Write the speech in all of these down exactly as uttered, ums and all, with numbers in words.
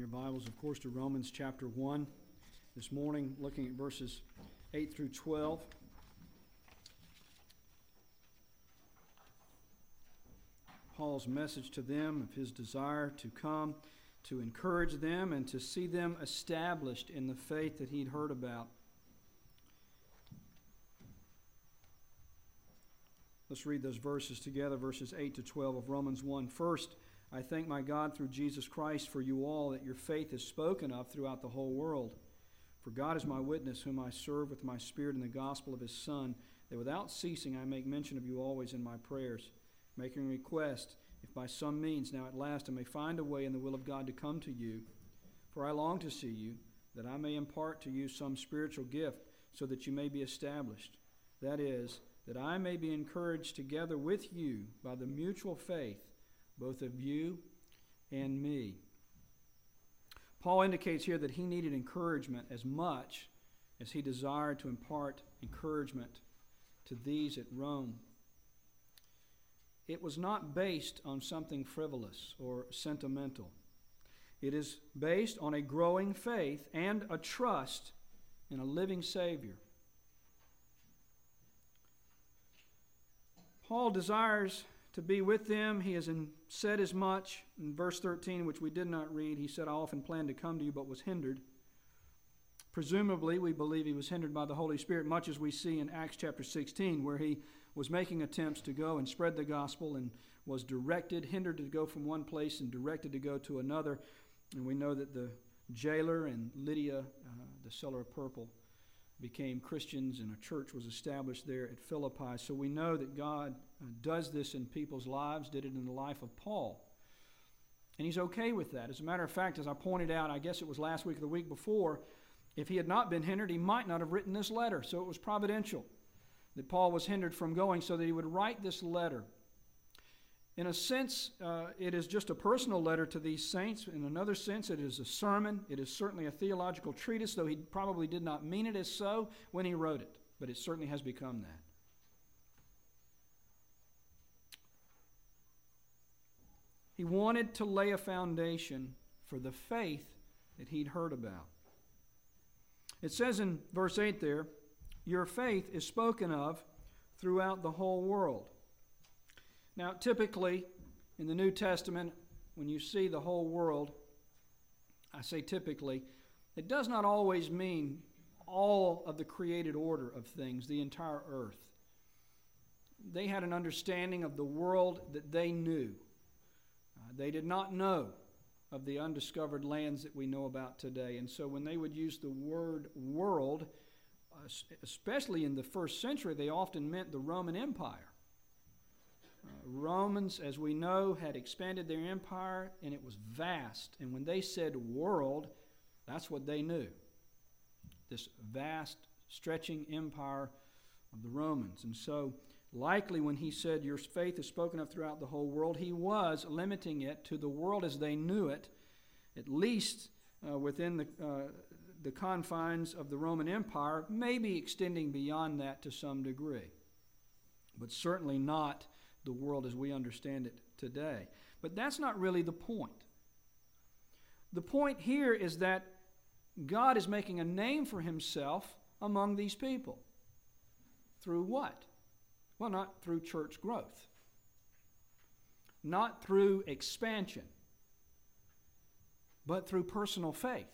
your Bibles, of course, to Romans chapter one. This morning, looking at verses eight through twelve. Paul's message to them of his desire to come, to encourage them, and to see them established in the faith that he'd heard about. Let's read those verses together, verses eight to twelve of Romans one. First, I thank my God through Jesus Christ for you all, that your faith is spoken of throughout the whole world. For God is my witness, whom I serve with my spirit in the gospel of his Son, that without ceasing I make mention of you always in my prayers, making request, if by some means now at last I may find a way in the will of God to come to you. For I long to see you, that I may impart to you some spiritual gift, so that you may be established. That is, that I may be encouraged together with you by the mutual faith, both of you and me. Paul indicates here that he needed encouragement as much as he desired to impart encouragement to these at Rome. It was not based on something frivolous or sentimental. It is based on a growing faith and a trust in a living Savior. Paul desires to be with them. He has said as much in verse thirteen, which we did not read. He said, I often planned to come to you, but was hindered. Presumably, we believe he was hindered by the Holy Spirit, much as we see in Acts chapter sixteen, where he was making attempts to go and spread the gospel and was directed, hindered to go from one place and directed to go to another. And we know that the jailer and Lydia, uh, the seller of purple, became Christians, and a church was established there at Philippi. So we know that God uh, does this in people's lives, did it in the life of Paul. And he's okay with that. As a matter of fact, as I pointed out, I guess it was last week or the week before, if he had not been hindered, he might not have written this letter. So it was providential that Paul was hindered from going so that he would write this letter. In a sense, uh, it is just a personal letter to these saints. In another sense, it is a sermon. It is certainly a theological treatise, though he probably did not mean it as so when he wrote it. But it certainly has become that. He wanted to lay a foundation for the faith that he'd heard about. It says in verse eight there, your faith is spoken of throughout the whole world. Now, typically, in the New Testament, when you see the whole world, I say typically, it does not always mean all of the created order of things, the entire earth. They had an understanding of the world that they knew. Uh, they did not know of the undiscovered lands that we know about today. And so when they would use the word world, uh, especially in the first century, they often meant the Roman Empire. Uh, Romans, as we know, had expanded their empire, and it was vast. And when they said world, that's what they knew. This vast, stretching empire of the Romans. And so, likely when he said, your faith is spoken of throughout the whole world, he was limiting it to the world as they knew it, at least uh, within the, uh, the confines of the Roman Empire, maybe extending beyond that to some degree. But certainly not the world as we understand it today. But that's not really the point. The point here is that God is making a name for himself among these people. Through what? Well, not through church growth. Not through expansion. But through personal faith.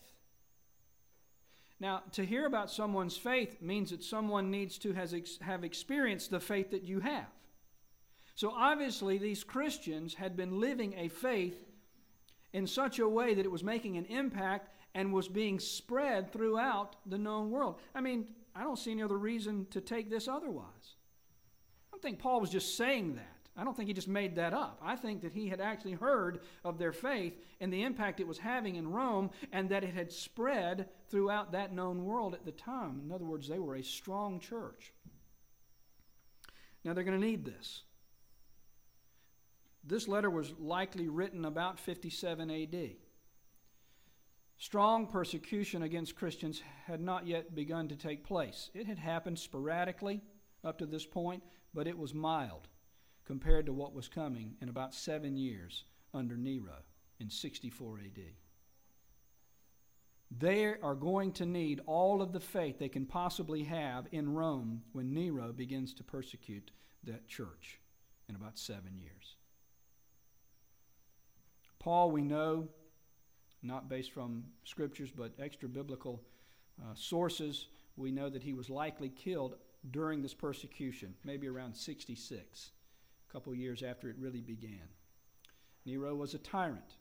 Now, to hear about someone's faith means that someone needs to has ex- have experienced the faith that you have. So obviously these Christians had been living a faith in such a way that it was making an impact and was being spread throughout the known world. I mean, I don't see any other reason to take this otherwise. I don't think Paul was just saying that. I don't think he just made that up. I think that he had actually heard of their faith and the impact it was having in Rome, and that it had spread throughout that known world at the time. In other words, they were a strong church. Now they're going to need this. This letter was likely written about fifty-seven A D. Strong persecution against Christians had not yet begun to take place. It had happened sporadically up to this point, but it was mild compared to what was coming in about seven years under Nero in sixty-four A D. They are going to need all of the faith they can possibly have in Rome when Nero begins to persecute that church in about seven years. Paul, we know, not based from scriptures, but extra-biblical uh, sources, we know that he was likely killed during this persecution, maybe around sixty-six, a couple years after it really began. Nero was a tyrant.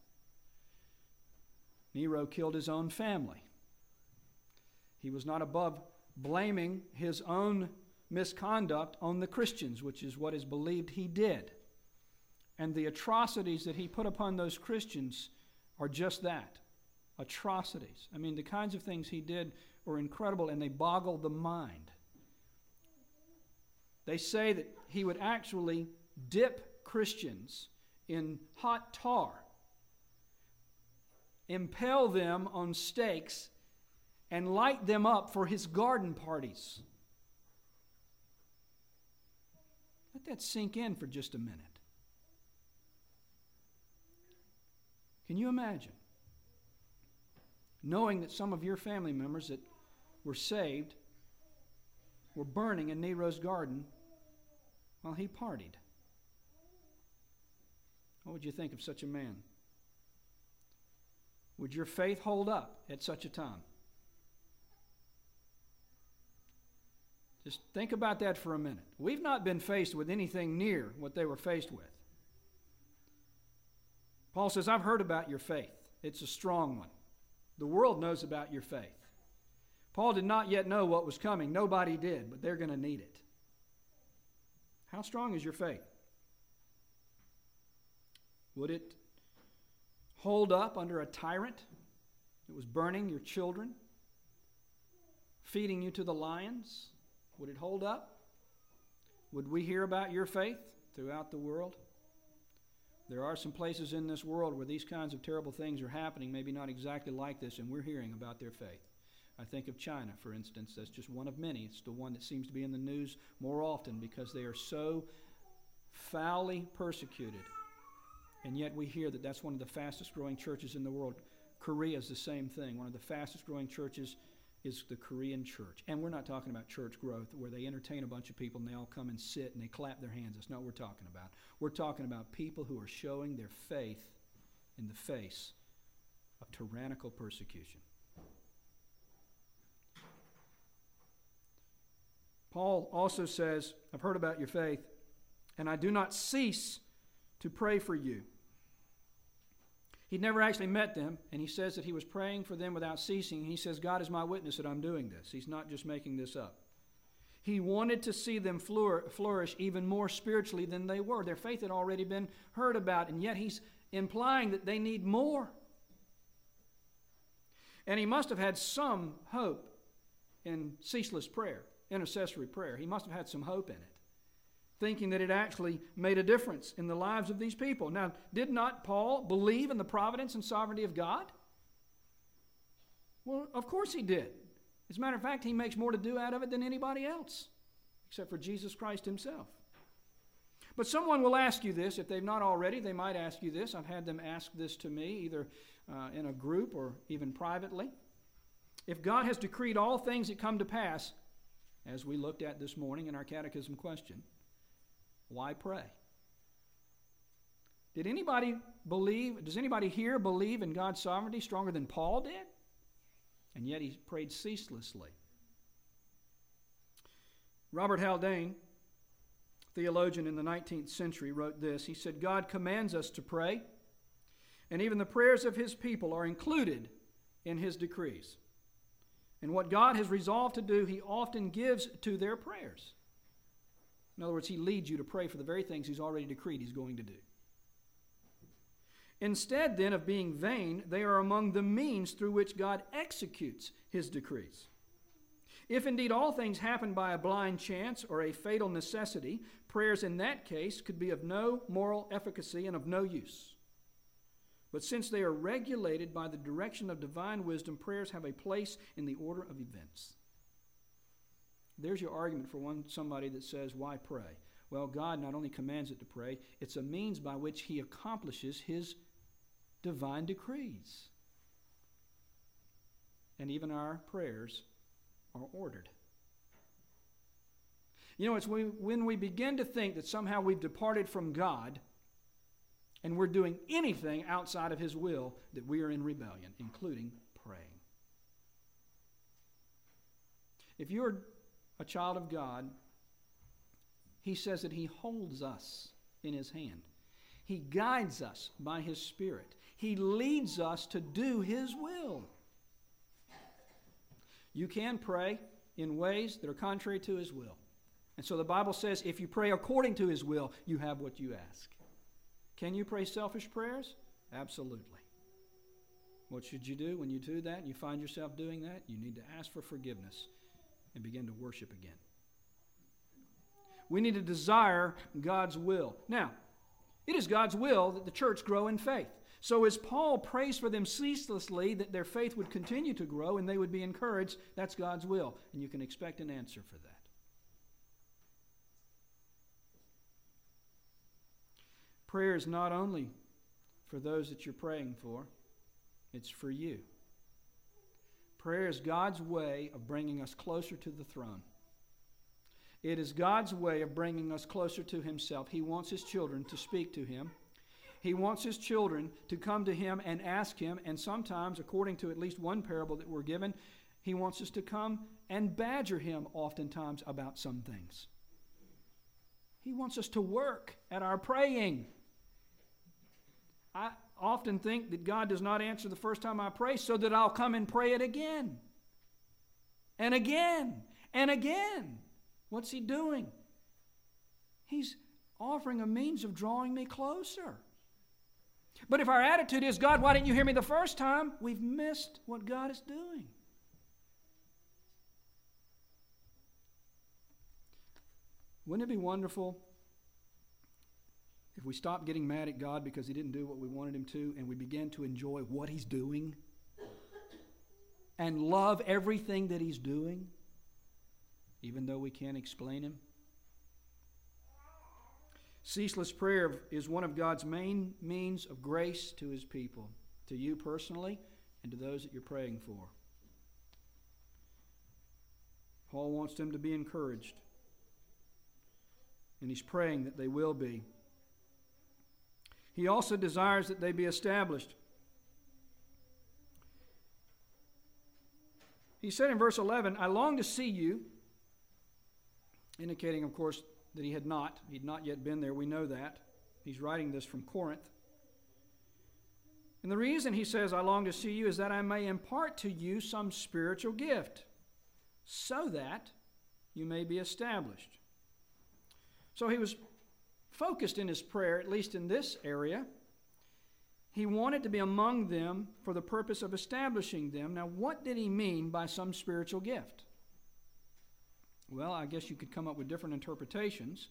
Nero killed his own family. He was not above blaming his own misconduct on the Christians, which is what is believed he did. And the atrocities that he put upon those Christians are just that, atrocities. I mean, the kinds of things he did were incredible, and they boggle the mind. They say that he would actually dip Christians in hot tar, impale them on stakes, and light them up for his garden parties. Let that sink in for just a minute. Can you imagine knowing that some of your family members that were saved were burning in Nero's garden while he partied? What would you think of such a man? Would your faith hold up at such a time? Just think about that for a minute. We've not been faced with anything near what they were faced with. Paul says, I've heard about your faith. It's a strong one. The world knows about your faith. Paul did not yet know what was coming. Nobody did, but they're going to need it. How strong is your faith? Would it hold up under a tyrant that was burning your children, feeding you to the lions? Would it hold up? Would we hear about your faith throughout the world? There are some places in this world where these kinds of terrible things are happening, maybe not exactly like this, and we're hearing about their faith. I think of China, for instance. That's just one of many. It's the one that seems to be in the news more often because they are so foully persecuted. And yet we hear that that's one of the fastest growing churches in the world. Korea is the same thing. One of the fastest growing churches is the Korean church. And we're not talking about church growth where they entertain a bunch of people and they all come and sit and they clap their hands. That's not what we're talking about. We're talking about people who are showing their faith in the face of tyrannical persecution. Paul also says, I've heard about your faith, and I do not cease to pray for you. He'd never actually met them, and he says that he was praying for them without ceasing. He says, God is my witness that I'm doing this. He's not just making this up. He wanted to see them flourish even more spiritually than they were. Their faith had already been heard about, and yet he's implying that they need more. And he must have had some hope in ceaseless prayer, intercessory prayer. He must have had some hope in it, thinking that it actually made a difference in the lives of these people. Now, did not Paul believe in the providence and sovereignty of God? Well, of course he did. As a matter of fact, he makes more to do out of it than anybody else, except for Jesus Christ himself. But someone will ask you this. If they've not already, they might ask you this. I've had them ask this to me, either uh, in a group or even privately. If God has decreed all things that come to pass, as we looked at this morning in our catechism question, why pray? Did anybody believe, does anybody here believe in God's sovereignty stronger than Paul did? And yet he prayed ceaselessly. Robert Haldane, theologian in the nineteenth century, wrote this. He said, God commands us to pray, and even the prayers of his people are included in his decrees. And what God has resolved to do, he often gives to their prayers. In other words, he leads you to pray for the very things he's already decreed he's going to do. Instead, then, of being vain, they are among the means through which God executes his decrees. If indeed all things happen by a blind chance or a fatal necessity, prayers in that case could be of no moral efficacy and of no use. But since they are regulated by the direction of divine wisdom, prayers have a place in the order of events. There's your argument for one somebody that says, why pray? Well, God not only commands it to pray, it's a means by which he accomplishes his divine decrees. and even our prayers are ordered. You know, it's when we begin to think that somehow we've departed from God and we're doing anything outside of His will that we are in rebellion, including praying. If you're a child of God, He says that He holds us in His hand. He guides us by His Spirit. He leads us to do His will. You can pray in ways that are contrary to His will. And so the Bible says if you pray according to His will, you have what you ask. Can you pray selfish prayers? Absolutely. What should you do when you do that and you find yourself doing that? You need to ask for forgiveness and begin to worship again. We need to desire God's will. Now, it is God's will that the church grow in faith. So as Paul prays for them ceaselessly that their faith would continue to grow and they would be encouraged, that's God's will. And you can expect an answer for that. Prayer is not only for those that you're praying for, it's for you. Prayer is God's way of bringing us closer to the throne. It is God's way of bringing us closer to Himself. He wants His children to speak to Him. He wants His children to come to Him and ask Him, and sometimes, according to at least one parable that we're given, He wants us to come and badger Him oftentimes about some things. He wants us to work at our praying. I often think that God does not answer the first time I pray so that I'll come and pray it again. And again. And again. What's He doing? He's offering a means of drawing me closer. But if our attitude is, God, why didn't you hear me the first time? We've missed what God is doing. Wouldn't it be wonderful if we stopped getting mad at God because He didn't do what we wanted Him to, and we began to enjoy what He's doing and love everything that He's doing, even though we can't explain Him? Ceaseless prayer is one of God's main means of grace to His people, to you personally and to those that you're praying for. Paul wants them to be encouraged, and he's praying that they will be. He also desires that they be established. He said in verse eleven, I long to see you, indicating, of course, that he had not. He'd not yet been there. We know that. He's writing this from Corinth. And the reason he says, I long to see you, is that I may impart to you some spiritual gift, so that you may be established. So he was focused in his prayer, at least in this area. He wanted to be among them for the purpose of establishing them. Now, what did he mean by some spiritual gift? Well, I guess you could come up with different interpretations.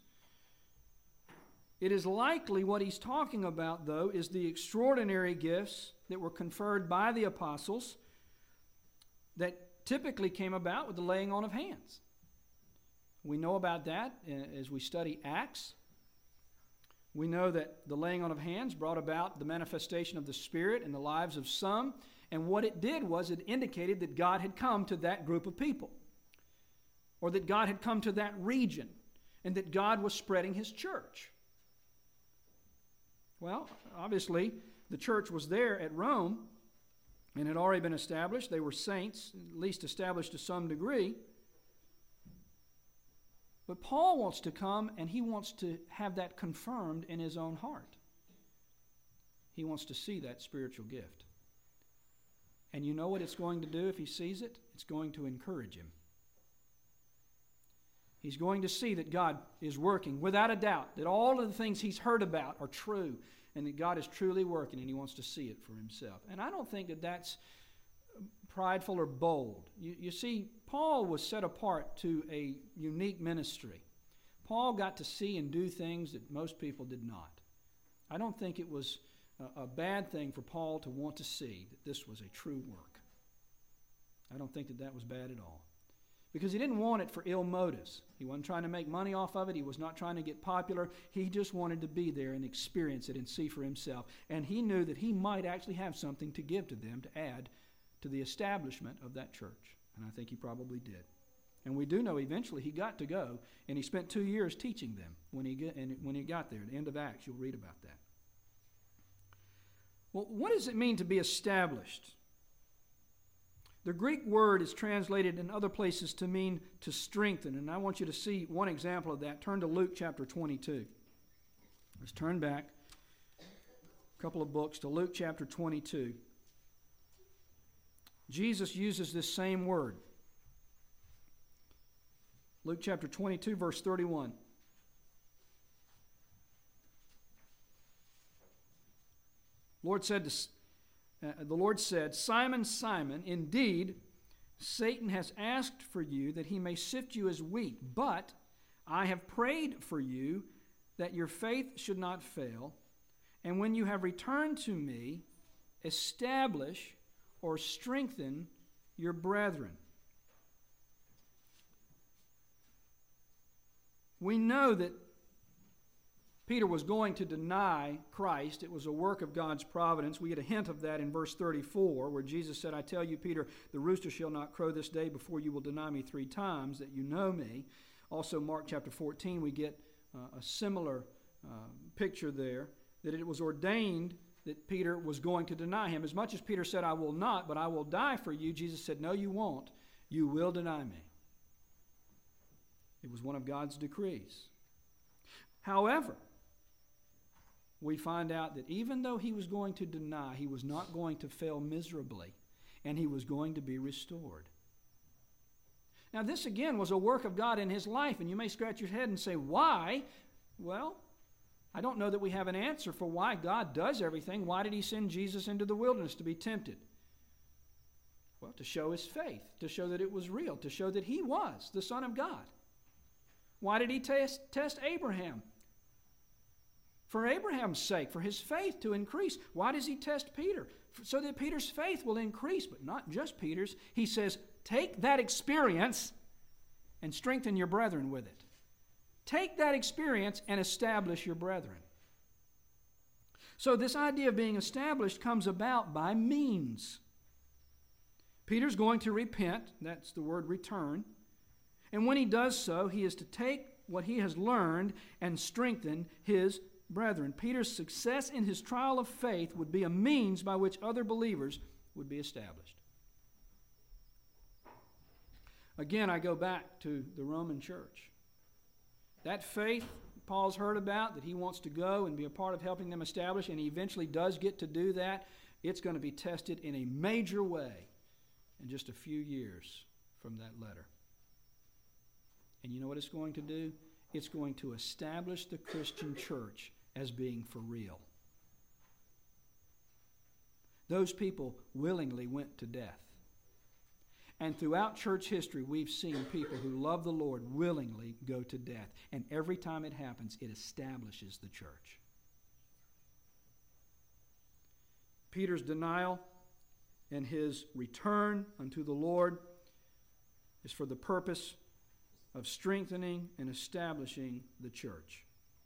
It is likely what he's talking about, though, is the extraordinary gifts that were conferred by the apostles that typically came about with the laying on of hands. We know about that as we study Acts. We know that the laying on of hands brought about the manifestation of the Spirit in the lives of some, and what it did was it indicated that God had come to that group of people, or that God had come to that region, and that God was spreading His church. Well, obviously, the church was there at Rome, and had already been established. They were saints, at least established to some degree. But Paul wants to come, and he wants to have that confirmed in his own heart. He wants to see that spiritual gift. And you know what it's going to do if he sees it? It's going to encourage him. He's going to see that God is working, without a doubt, that all of the things he's heard about are true, and that God is truly working, and he wants to see it for himself. And I don't think that that's prideful or bold. You, you see, Paul was set apart to a unique ministry. Paul got to see and do things that most people did not. I don't think it was a, a bad thing for Paul to want to see that this was a true work. I don't think that that was bad at all. Because he didn't want it for ill motives. He wasn't trying to make money off of it. He was not trying to get popular. He just wanted to be there and experience it and see for himself. And he knew that he might actually have something to give to them to add to the establishment of that church. And I think he probably did. And we do know eventually he got to go, and he spent two years teaching them when he, get, and when he got there. At the end of Acts, you'll read about that. Well, what does it mean to be established? The Greek word is translated in other places to mean to strengthen, and I want you to see one example of that. Turn to Luke chapter twenty-two. Let's turn back a couple of books to Luke chapter twenty-two. Jesus uses this same word. Luke chapter twenty-two, verse thirty-one. Lord said to, uh, the Lord said, Simon, Simon, indeed, Satan has asked for you that he may sift you as wheat, but I have prayed for you that your faith should not fail, and when you have returned to me, establish or strengthen your brethren. We know that Peter was going to deny Christ. It was a work of God's providence. We get a hint of that in verse thirty-four, where Jesus said, I tell you, Peter, the rooster shall not crow this day before you will deny me three times that you know me. Also, Mark chapter fourteen, we get uh, a similar uh, picture there, that it was ordained that Peter was going to deny him. As much as Peter said, I will not, but I will die for you, Jesus said, no, you won't. You will deny me. It was one of God's decrees. However, we find out that even though he was going to deny, he was not going to fail miserably, and he was going to be restored. Now, this again was a work of God in his life, and you may scratch your head and say, why? Well, I don't know that we have an answer for why God does everything. Why did he send Jesus into the wilderness to be tempted? Well, to show his faith, to show that it was real, to show that he was the Son of God. Why did he test, test Abraham? For Abraham's sake, for his faith to increase. Why does he test Peter? So that Peter's faith will increase, but not just Peter's. He says, take that experience and strengthen your brethren with it. Take that experience and establish your brethren. So this idea of being established comes about by means. Peter's going to repent. That's the word return. And when he does so, he is to take what he has learned and strengthen his brethren. Peter's success in his trial of faith would be a means by which other believers would be established. Again, I go back to the Roman church. That faith Paul's heard about, that he wants to go and be a part of helping them establish, and he eventually does get to do that, it's going to be tested in a major way in just a few years from that letter. And you know what it's going to do? It's going to establish the Christian church as being for real. Those people willingly went to death. And throughout church history, we've seen people who love the Lord willingly go to death. And every time it happens, it establishes the church. Peter's denial and his return unto the Lord is for the purpose of strengthening and establishing the church.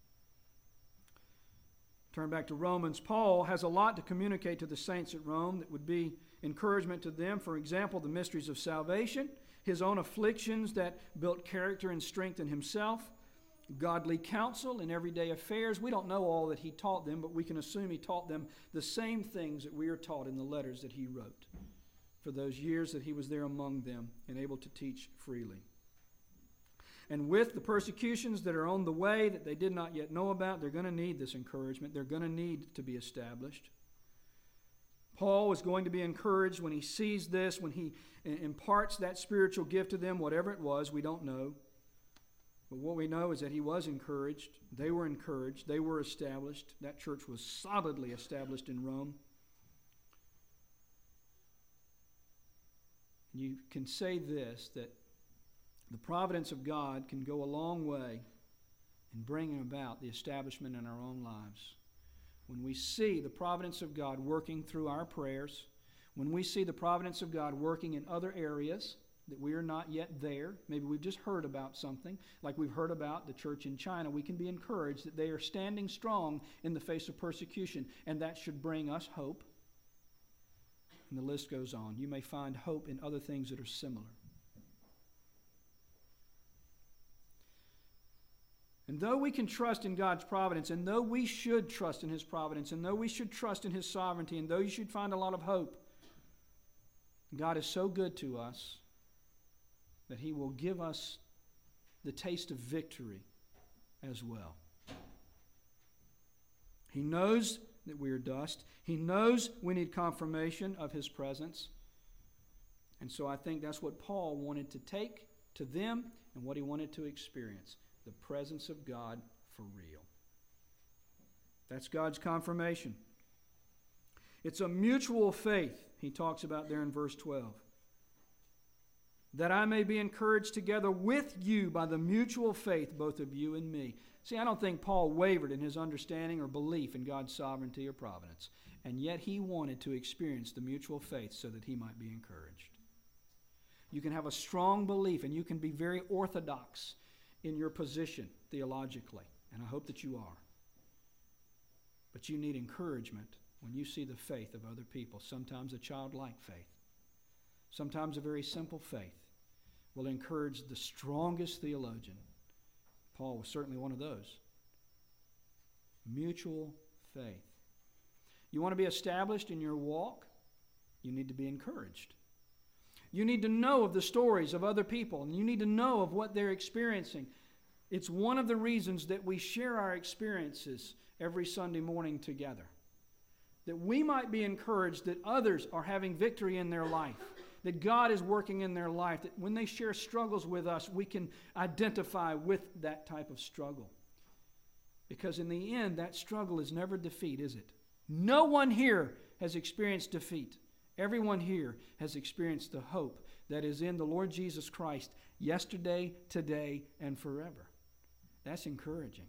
Turn back to Romans. Paul has a lot to communicate to the saints at Rome that would be encouragement to them. For example, the mysteries of salvation, his own afflictions that built character and strength in himself, godly counsel in everyday affairs. We don't know all that he taught them, but we can assume he taught them the same things that we are taught in the letters that he wrote for those years that he was there among them and able to teach freely. And with the persecutions that are on the way that they did not yet know about, they're going to need this encouragement. They're going to need to be established. Paul is going to be encouraged when he sees this, when he imparts that spiritual gift to them, whatever it was, we don't know. But what we know is that he was encouraged. They were encouraged. They were established. That church was solidly established in Rome. You can say this, that the providence of God can go a long way in bringing about the establishment in our own lives. When we see the providence of God working through our prayers, when we see the providence of God working in other areas that we are not yet there, maybe we've just heard about something, like we've heard about the church in China, we can be encouraged that they are standing strong in the face of persecution, and that should bring us hope. And the list goes on. You may find hope in other things that are similar. And though we can trust in God's providence, and though we should trust in His providence, and though we should trust in His sovereignty, and though you should find a lot of hope, God is so good to us that He will give us the taste of victory as well. He knows that we are dust. He knows we need confirmation of His presence. And so I think that's what Paul wanted to take to them and what he wanted to experience. The presence of God for real. That's God's confirmation. It's a mutual faith he talks about there in verse twelve. That I may be encouraged together with you by the mutual faith, both of you and me. See, I don't think Paul wavered in his understanding or belief in God's sovereignty or providence. And yet he wanted to experience the mutual faith so that he might be encouraged. You can have a strong belief and you can be very orthodox in your position theologically. And I hope that you are. But you need encouragement when you see the faith of other people. Sometimes a childlike faith. Sometimes a very simple faith will encourage the strongest theologian. Paul was certainly one of those. Mutual faith. You want to be established in your walk? You need to be encouraged. You need to know of the stories of other people, and you need to know of what they're experiencing. It's one of the reasons that we share our experiences every Sunday morning together. That we might be encouraged that others are having victory in their life. That God is working in their life. That when they share struggles with us, we can identify with that type of struggle. Because in the end, that struggle is never defeat, is it? No one here has experienced defeat. Everyone here has experienced the hope that is in the Lord Jesus Christ yesterday, today, and forever. That's encouraging.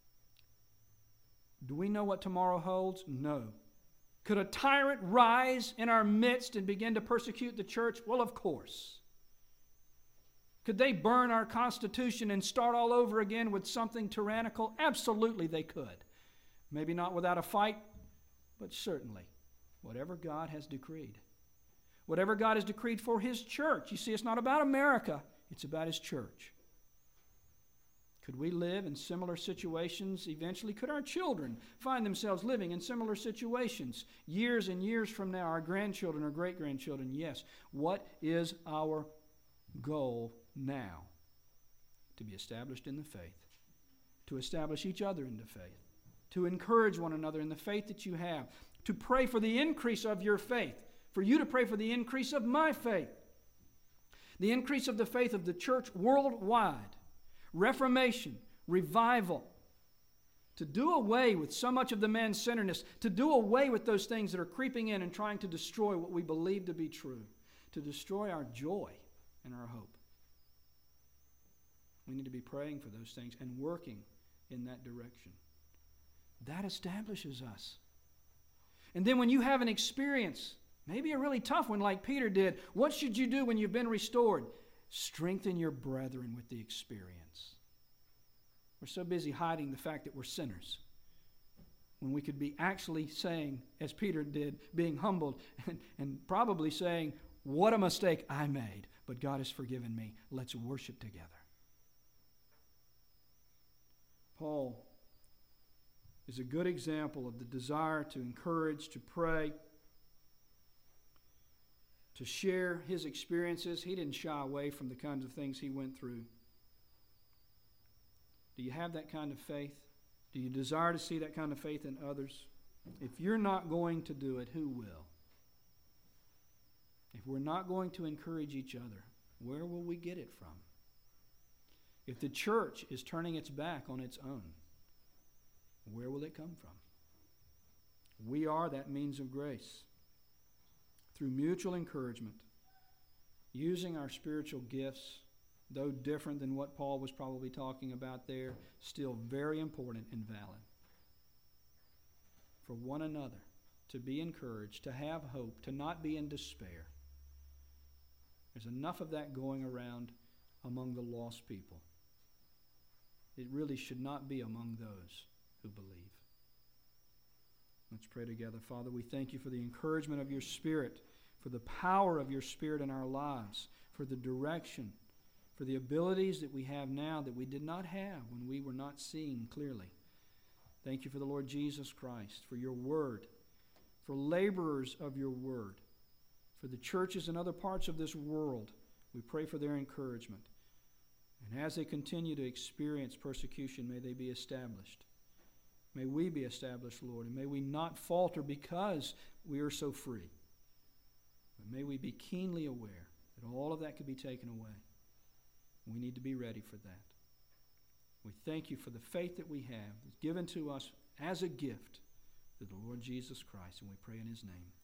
Do we know what tomorrow holds? No. Could a tyrant rise in our midst and begin to persecute the church? Well, of course. Could they burn our Constitution and start all over again with something tyrannical? Absolutely they could. Maybe not without a fight, but certainly whatever God has decreed. Whatever God has decreed for His church. You see, it's not about America. It's about His church. Could we live in similar situations eventually? Could our children find themselves living in similar situations years and years from now? Our grandchildren or great-grandchildren? Yes. What is our goal now? To be established in the faith. To establish each other in the faith. To encourage one another in the faith that you have. To pray for the increase of your faith. For you to pray for the increase of my faith. The increase of the faith of the church worldwide. Reformation, revival, to do away with so much of the man-centeredness, to do away with those things that are creeping in and trying to destroy what we believe to be true, to destroy our joy and our hope. We need to be praying for those things and working in that direction. That establishes us. And then when you have an experience, maybe a really tough one like Peter did, what should you do when you've been restored? Strengthen your brethren with the experience. We're so busy hiding the fact that we're sinners when we could be actually saying, as Peter did, being humbled and, and probably saying, what a mistake I made, but God has forgiven me. Let's worship together. Paul is a good example of the desire to encourage, to pray, to share his experiences. He didn't shy away from the kinds of things he went through. Do you have that kind of faith? Do you desire to see that kind of faith in others? If you're not going to do it, who will? If we're not going to encourage each other, where will we get it from? If the church is turning its back on its own, where will it come from? We are that means of grace. Through mutual encouragement, using our spiritual gifts, though different than what Paul was probably talking about there, still very important and valid. For one another, to be encouraged, to have hope, to not be in despair. There's enough of that going around among the lost people. It really should not be among those who believe. Let's pray together. Father, we thank you for the encouragement of your Spirit for the power of your Spirit in our lives, for the direction, for the abilities that we have now that we did not have when we were not seeing clearly. Thank you for the Lord Jesus Christ, for your word, for laborers of your word, for the churches in other parts of this world. We pray for their encouragement. And as they continue to experience persecution, may they be established. May we be established, Lord, and may we not falter because we are so free. But may we be keenly aware that all of that could be taken away. We need to be ready for that. We thank you for the faith that we have that's given to us as a gift through the Lord Jesus Christ, and we pray in his name.